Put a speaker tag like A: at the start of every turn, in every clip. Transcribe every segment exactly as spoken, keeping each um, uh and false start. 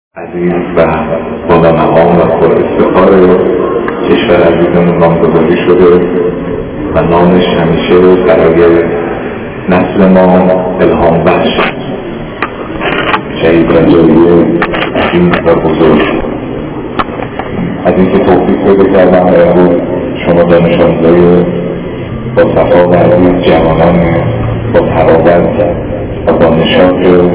A: عزیز و بالا مقام و پر افتخار کشور عزیزمون نامگذاری شده و نامش همیشه برای نسل ما الهام بخش، شهید رجایی عظیم و بزرگ. از اینکه توفیق پیدا کردم و امروز شما دانش آموزای با صفا و عزیز جوانان با تراوت و با نشاط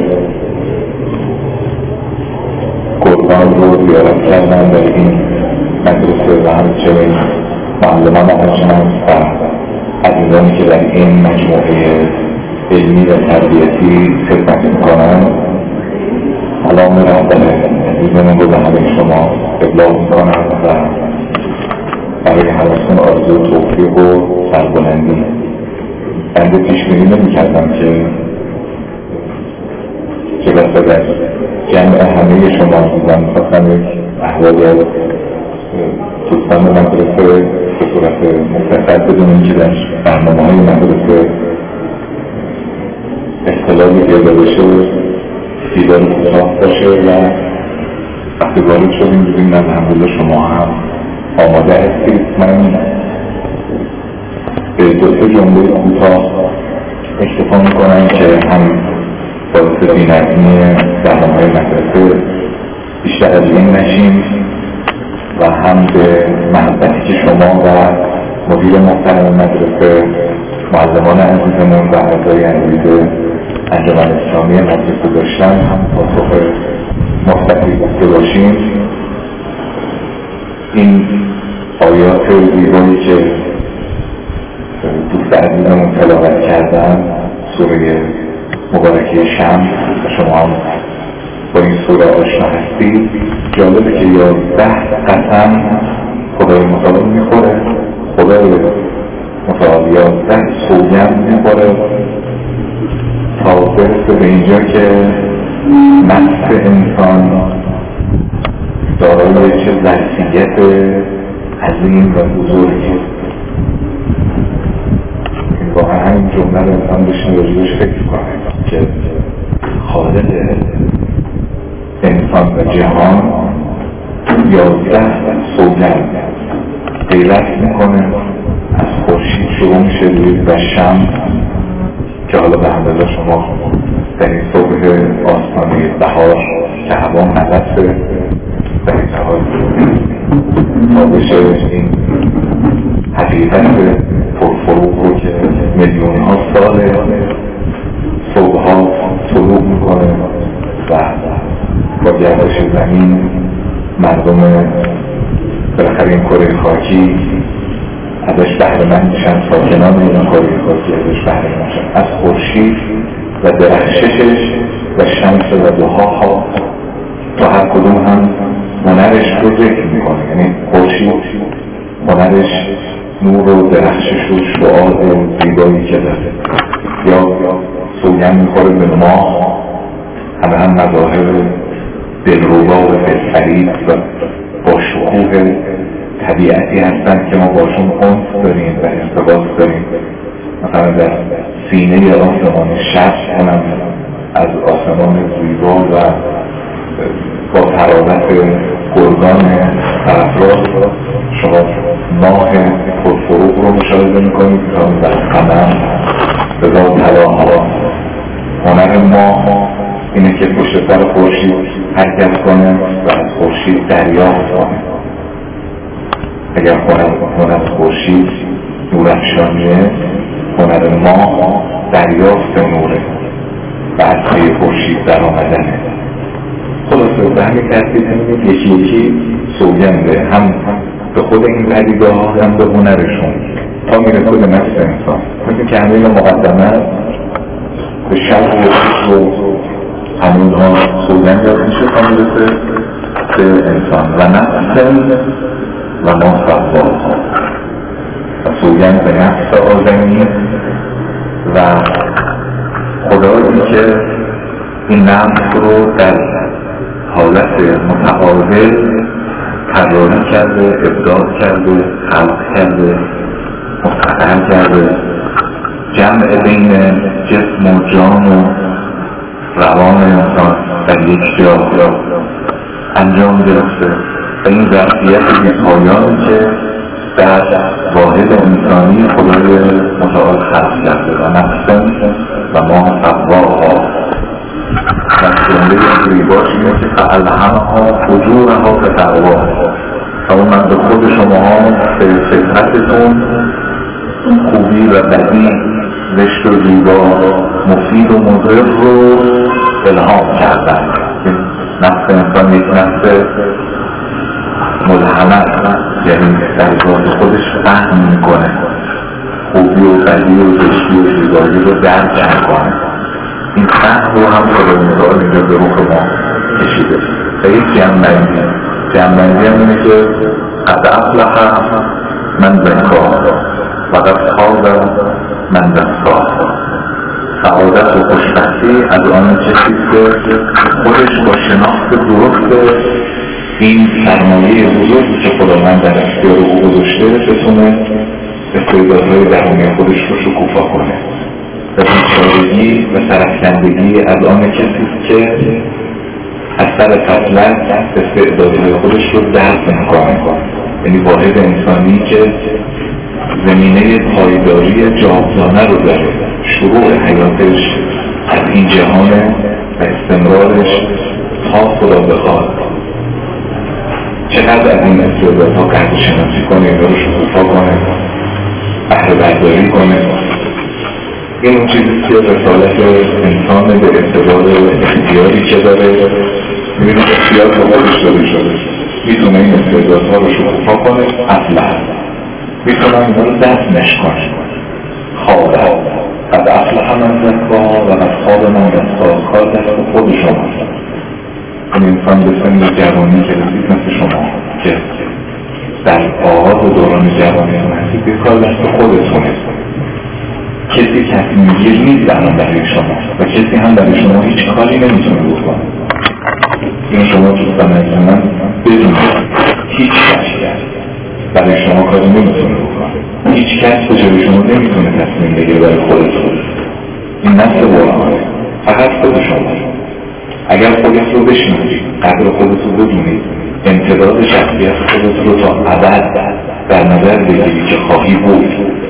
A: گرگان رو زیارت کردن در این مدرسه و همچنین معلمان ارجمند و عزیزانی که در این مجموعه علمی و تربیتی خدمت میکنند. سلام رهبر عزیزمون رو به همه شما ابلاغ میکنند و برای همتون آرزو توفیق و سربلندی. بنده پیشبینی نمی‌کردم که چه بسا در جمع همه شما عزیزان می‌خواستم یک احوالی از دوستان مدرسه به صورت مختصر بدونیم که در برنامه‌های مدرسه اختلالی پیدا بشه، دیدار کوتاه باشه و وقتی وارد شدیم دیدیم الحمدلله شما هم آماده هستید. من به دو سه جمله کوتاه اکتفا میکنم که هم باعث بی‌نظمی برنامه‌های مدرسه بیشتر از این نشیم و هم به محبتی که شما و مدیر محترم مدرسه، معلمان عزیزمون و اعضای عزیز انجمن اسلامی مدرسه داشتن هم پاسخ مثبتی داشته باشیم. این آیات زیبایی که دوست عزیزمون تلاوت کردن، سوره مبارکه شمس، شما هم با این سوره آشنا هستید. جالبه که یازده قسم خدای متعال میخوره، خدای متعال یازده سوگند میخوره تا برسه به اینجا که نفس انسان دارای چه ظرفیت عظیم و بزرگی. واقعا همین جمله رو انسان بشین راجبش فکر کنه که خالق انسان و جهان یازده سوگند غیرت میکنه. از خورشید شروع میشه و شمس که حالا به همدلله شما در این صبح آسمانی بهار که هوا ملسه در این حال تابش این حقیقت پرفروغ رو که میلیون ها ساله صبح ها طلوع میکنه و با گردش زمین مردم بالاخره این کره خاکی ازش بهره مند میشن، ساکنان این کره خاکی ازش بهره مند میشن، از خورشید و درخششش و شمس و ضحاها تا هر کدوم هم هنرش رو ذکر میکنه. یعنی خورشید هنرش نور و درخشش و شعاع زیبایی که داره، یا سوگند میخوره به ماه، همه هم مظاهر دلربا و دلفریب و با شکوه طبیعتی هستند که ما باشون انس داریم و ارتباط داریم. مثلا در سینه آسمان شب کنم از آسمان زیبا و با تراوت گرگان طرفراز شما ماه پرفروغ رو مشاهده میکنید تا در قمر بزا تلاها. هنر ماه اینه که پشت سر خورشید حرکت کنه و از خورشید دریافت کنه. اگر هنر خورشید نورافشانیه، هنر ماه دریافت نوره و از پی خورشید در آمدنه. خلاصه به همین ترتیب همین یکی یکی سوگنده هم به خود این پدیده‌ها هم به هنرشون تا میرسه به نفس انسان. مثل که همه مقدمه به شب و همونها سوگند یاد میشه تا میرسه به انسان و نفس و ما صفاها و سوگند به نفس آدمی و خدایی که این نفس رو در حالت متعادل طراحی کرده، ابداع کرده، خلق کرده، مستقر کرده، جمع بین جسم و جان و روان انسان در یک جا انجام گرفته و این ظرفیت بی‌پایانی که در واحد انسانی خدای متعال خلق کرده و نفس و ما تقواها و جمله زیباش اینه که فالهمها فجورها به تقواها و اون من به خود شما به فطرتتون خوبی و بدی، زشت و زیبا، مفید و مضر رو الهام کردن. نفس انسان یک نفس ملهمت، یعنی در ذات خودش فهم میکنه، خوبی و بدی و زشتی و زیبایی رو درک میکنه. این فهم رو هم خدای متعال اینجا به روح ما کشیده و یک جمع‌بندی جمع‌بندی هم اینه که قد افلح من زکاها و قد خاب من دساها. سعادت و خوشبختی از آن کسی که خودش با شناخت درست این سرمایه بزرگی که خداوند در اختیار او گذاشته بتونه استعدادهای درونی خودش رو شکوفا کنه و بیچارگی و سرفکندگی از آن کسی که از سر فضلت استعدادهای خودش رو درک نمی‌کنه، یعنی واحد انسانی که زمینه پایداری جاودانه رو داره، شروع حیاتش از این جهانه و استمرارش تا خدا بخواد چقدر از این استعدادها قدر شناسی کنه، این رو شکوفا کنه، بهره برداری کنه. این اون چیزی که رسالت انسان به اعتبار اختیاری که داره، میبینید اختیار به خودش داده شده، میتونه این استعدادها رو شکوفا کنه، افلح میتونه این رو دفنش کنه. خوابه قد افلح من زکاها و قد خواب من دساها. کار دست خود شماست. این انسان به سن جوانی که رسید مثل شما که در آغاز دوران جوانیتون هستید، به کار دست خودتونه. کسی تصمیم گیر نیست الان برای شما و کسی هم برای شما هیچ کاری نمیتونه بکنه. این شما دوستان از من بدونید هیچ کسی برای شما کاری نمیتونه بکنه. هیچ کس به جای شما نمیتونه تصمیم بگیره برای خودتون. این نفس قرآنه، فقط خود شما. اگر خودت رو بشناسید، قدر خودت رو بدونید، امتداد شخصیت خودت رو تا ابد در نظر بگیری که خواهی بود،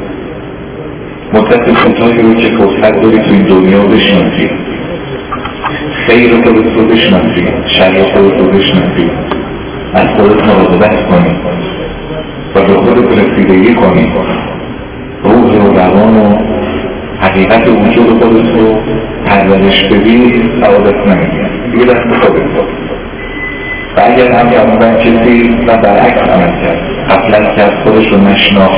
A: مدت کوتاهی رو که فرصت داری تو این دنیا بشناسید، خیر خودت رو بشناسید، شر خودت رو بشناسید، از خودت مراقبت کنید و به خودت رسیدگی کنید، روح و روان و حقیقت وجود خودت رو پرورش بدی، سعادت نمیدید دیگه دست خودت بود. و اگر هم یادمون کسی و برعکس عمل کرد، غفلت کرد، خودش رو نشناخت،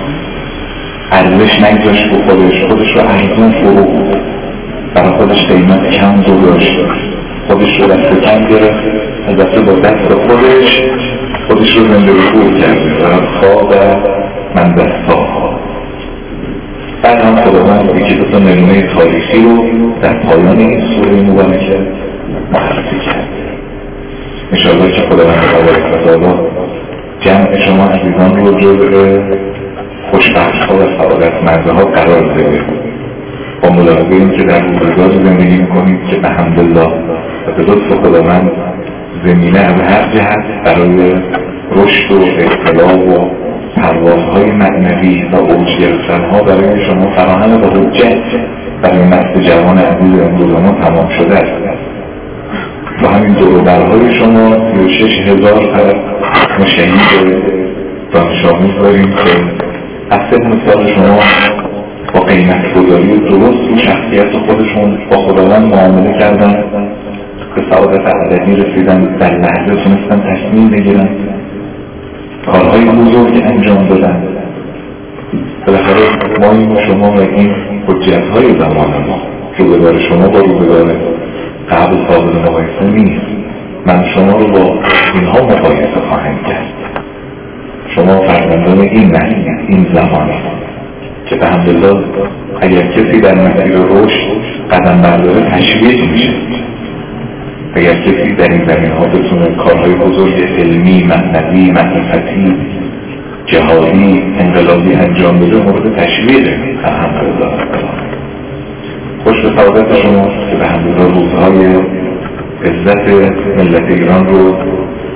A: ارزش نگذاشت به خودش، خودش رو ارزون فرو برای خودش قیمت کم گذاشت، خودش رو دست کم گرفت، البته با دست خودش خودش رو زنده رکوع کرده و خواب من دستاها. بعد هم خداوند یکی دو تا نمونه تاریخی رو در پایان این سوره مبارکه معرفی کرد. انشاءالله که خداوند تبارک و تعالی جمع شما عزیزان رو جزء خوشبخت‌ها و سعادتمندها قرار بده، با ملاحظه این که در روزگاری زندگی میکنید که به حمدالله و به لطف خداوند زمینه از هر جهت برای رشد و اطلاع و پروازهای معنوی و اوج گرفتنها برای شما فراهم و حجت برای نسل جوان عزیز امروز ما تمام شده است. و همین دوروبرهای شما سی و شش هزار طرف ما شهید دانش آموز داریم که از سه سال شما با قیمت گذاری درست و شخصیت خودشون با خداوند معامله کردن، به سعادت ابدی رسیدن، در لحظه تونستن تصمیم بگیرن، کارهای بزرگ انجام دادن. بالاخره ما این شما و این حجت‌های زمان ما، روزگار شما با روزگار قبل قابل مقایسه نیست. من شما رو با اینها مقایسه خواهم کرد. شما فرزندان این نسل، این زمان که به حمدالله اگر کسی در مسیر رشد قدم برداره تشویق میشه. اگر کسی در این زمین ها بتونه کارهای بزرگ علمی، معنوی، معرفتی، جهادی، انقلابی انجام بده، مورد تشویقه. الحمدلله. خوش به سعادت شما که به حمدالله روزهای عزت ملت ایران رو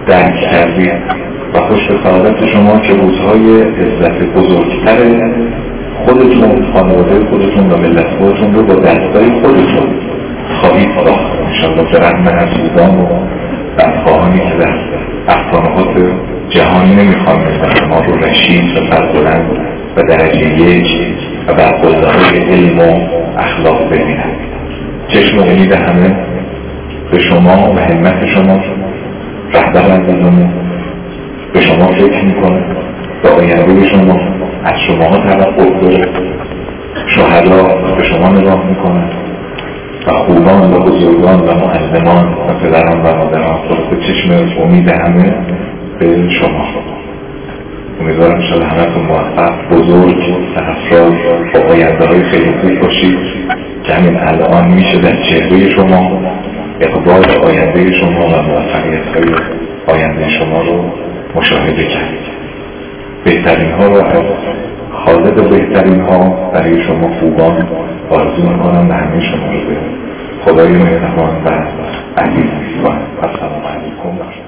A: درک کردید و خوش به سعادت شما که روزهای عزت بزرگتر خودتون، خانواده خودتون و ملت خودتون رو با دستای خودتون خواهید ساخت انشاءالله به رغم حسودان و بدخواهانی که در افسانه‌هات جهانی نمیخوان مثل ما رو رشید و سربلند و درجه یک و برخوردهای علم و اخلاق ببینند. چشم امید همه به شما و همت شما، رهبر عزیزمون به شما فکر میکنه، به آینده شما از شماها توقع داره، شهدا به شما نگاه میکنه و خوبان و بزرگان و معلمان و پدران و مادران خلاصه چشم امید همه به شما. امیدوارم انشاءالله همتون موفق، بزرگ، سرافراز با آینده های خیلی خوب باشید که همین الان میشه در چهره شما اقبال آینده شما و موفقیت های آینده شما رو مشاهده کرد. بهترین ها رو از خالق بهترین ها برای شما خوبان آرزو میکنم و همه شما رو به خدای مهربان و عزیز میسپارم. السلام علیکم.